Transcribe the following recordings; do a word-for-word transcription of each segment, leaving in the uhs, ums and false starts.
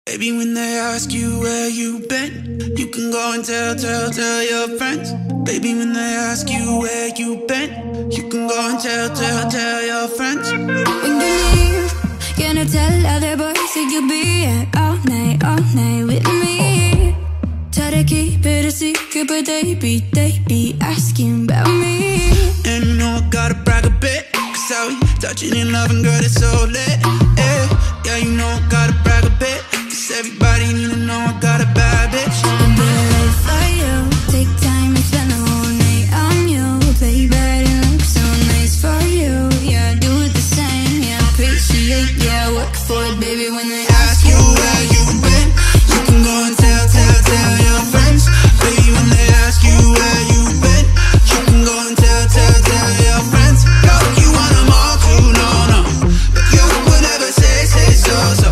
Baby, when they ask you where you been, you can go and tell, tell, tell your friends. Baby, when they ask you where you been, you can go and tell, tell, tell your friends. When you leave, gonna tell other boys that you'll be out all night, all night with me. Try to keep it a secret, but they be, they be asking about me. And you know I gotta brag a bit, cause how we touching and loving, girl, it's so lit, yeah. Yeah, you know I gotta brag a bit, cause everybody need to know I got a bad bitch. I'll be right for you, take time and spend the whole night on you. Play bad and look so nice for you, yeah, do it the same, yeah, appreciate, yeah, work for it, baby, when they Ask you where you been, you can go and tell, tell, tell your friends. Baby, when they ask you where you been, you can go and tell, tell, tell your friends. No, you want them all to know, no, but you would never say, say so, so.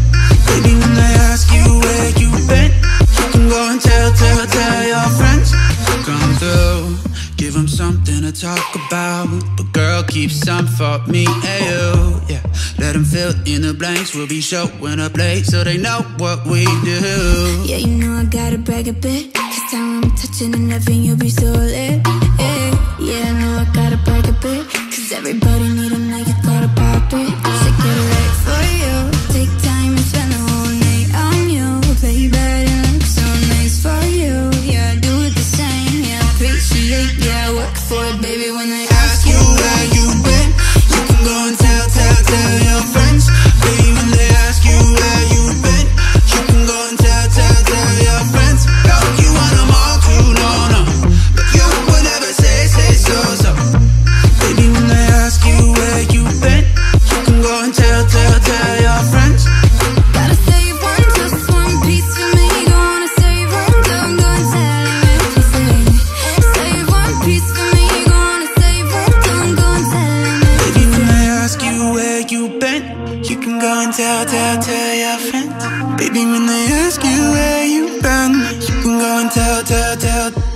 Baby, when they ask you where you been, you can go and tell, tell, tell your friends. Come through, give them something to talk about, but girl, keep some for me and you, yeah. Let them fill in the blanks, we'll be showing up late so they know what we do. Yeah, you know I gotta brag a bit, cause time I'm touching and loving you'll be so lit, yeah. Yeah, I know I gotta brag a bit, cause everybody need 'em like you thought about it. So get it right for you, take time and spend the whole night on you. Play bad and look so nice for you, yeah, do it the same, yeah, appreciate, yeah, work for it, baby, when they Ask you where you been, you can go and tell, tell, tell your friends. Baby, when they ask you where you been, you can go and tell, tell, tell your friends. No, you want them all to know, no, but you would never say, say so, so. Baby, when they ask you where you been, you can go and tell, tell, tell your friends. Gotta save one, just one piece for me. Gonna save one, don't go and tell him everything. Save one piece for me. Gonna save one, don't go and tell him everything. Baby, when they ask you where you been, you can go and tell, tell, tell your friends. Baby, when they ask you where you been, you can go and tell, tell, tell